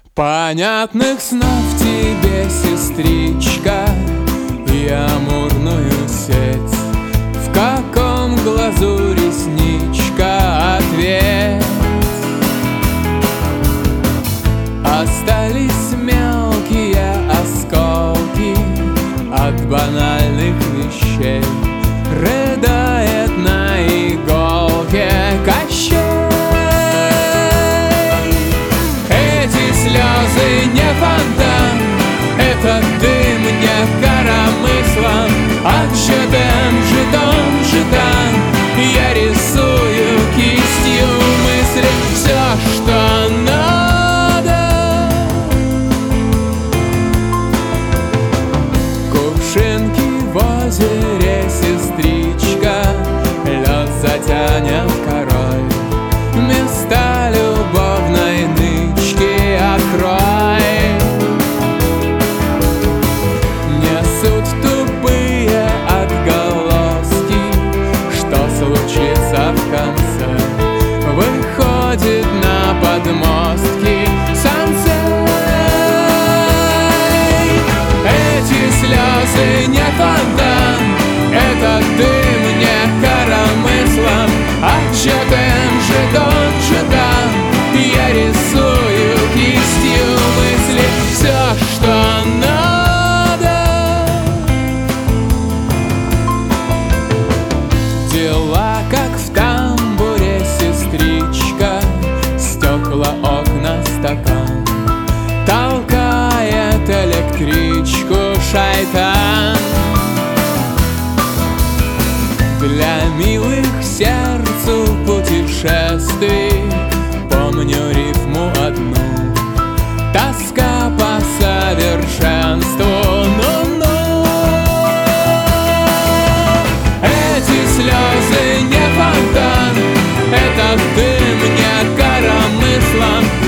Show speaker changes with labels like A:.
A: Понятных снов тебе, сестричка, и амурную сеть. В каком глазу ресничка? Ответь. Остались мелкие осколки от банальных вещей. Рыдает на иголке Кощей. Эти слезы не фонтан, это ты мне коромыслом отсчетом жетон. Я рисую кистью мысли все, что надо. Кувшинки в озере, сестричка, лед затянет корой. Места любовной нычки открой. Несут тупые отголоски, что случится в конце. Выходит на подмостки Сансей. Эти слезы не фонтан, это ты мне коромыслом отчетом жетон. Я рисую кистью мысли все, что надо. Дела как в тамбуре, сестричка, стекла, окна, стакан. Толкает электричку шайтан. Для милых сердцу путешествий помню рифму одну. Тоска по совершенству. Ну-ну. Эти слезы не фонтан, это ты мне коромыслом